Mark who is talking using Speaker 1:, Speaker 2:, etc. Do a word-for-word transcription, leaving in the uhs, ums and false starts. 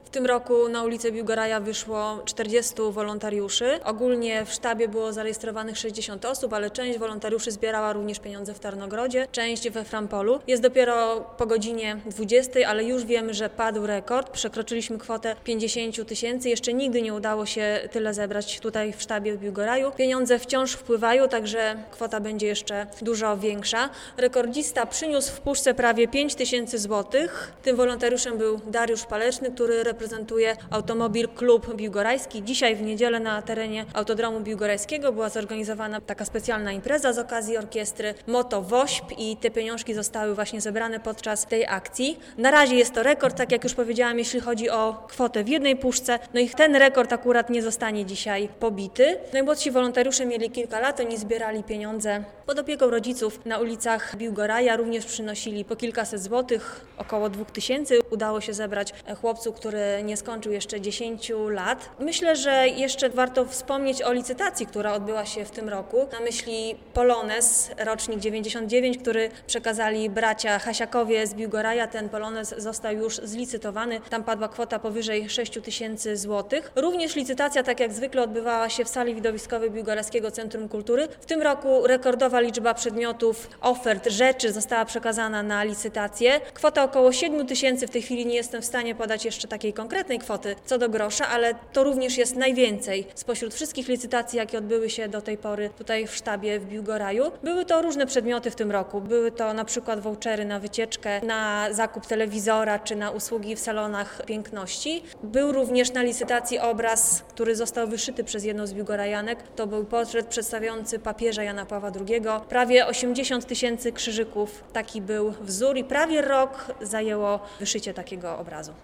Speaker 1: W tym roku na ulicę Biłgoraja wyszło czterdziestu wolontariuszy. Ogólnie w sztabie było zarejestrowanych sześćdziesiąt osób, ale część wolontariuszy zbierała również pieniądze w Tarnogrodzie, część we Frampolu. Jest dopiero po godzinie dwudziestej, ale już wiemy, że padł rekord. Przekroczyliśmy kwotę pięćdziesiąt tysięcy. Jeszcze nigdy nie udało się tyle zebrać tutaj w sztabie w Biłgoraju. Pieniądze wciąż wpływają, także kwota będzie jeszcze dużo większa. Rekordzista przyniósł w puszce prawie pięć tysięcy złotych. Tym wolontariuszem był Dariusz Paleczny, który reprezentuje Automobil Klub Biłgorajski. Dzisiaj w niedzielę na terenie Autodromu Biłgorajskiego była zorganizowana taka specjalna impreza z okazji orkiestry Moto Wośp i te pieniążki zostały właśnie zebrane podczas tej akcji. Na razie jest to rekord, tak jak już powiedziałam, jeśli chodzi o kwotę w jednej puszce. No i ten rekord akurat nie zostanie dzisiaj pobity. Najmłodsi wolontariusze mieli kilka lat, oni zbierali pieniądze pod opieką rodziców na ulicach Biłgoraja, również przynosili po kilkaset złotych, około dwóch tysięcy. Udało się zebrać chłopcu, który nie skończył jeszcze dziesięciu lat. Myślę, że jeszcze warto wspomnieć o licytacji, która odbyła się w tym roku. Na myśli Polonez, rocznik dziewięćdziesiąt dziewięć, który przekazali bracia Hasiakowie z Biłgoraja. Ten Polonez został już zlicytowany. Tam padła kwota powyżej sześciu tysięcy złotych. Również licytacja, tak jak zwykle, odbywała się w sali widowiskowej Biłgorajskiego Centrum Kultury. W tym roku rekordowa liczba przedmiotów, ofert, rzeczy została przekazana na licytację. Kwota około siedmiu tysięcy. W tej chwili nie jestem w stanie podać jeszcze takiej konkretnej kwoty co do grosza, ale to również jest najwięcej spośród wszystkich licytacji, jakie odbyły się do tej pory tutaj w sztabie w Biłgoraju. Były to różne przedmioty w tym roku. Były to na przykład vouchery na wycieczkę, na zakup telewizora czy na usługi w salonach piękności. Był również na licytacji obraz, który został wyszyty przez jedną z biłgorajanek. To był portret przedstawiający papieża Jana Pawła drugiego. Prawie osiemdziesiąt tysięcy krzyżyków. Taki był wzór i prawie rok zajęło wyszycie takiego obrazu.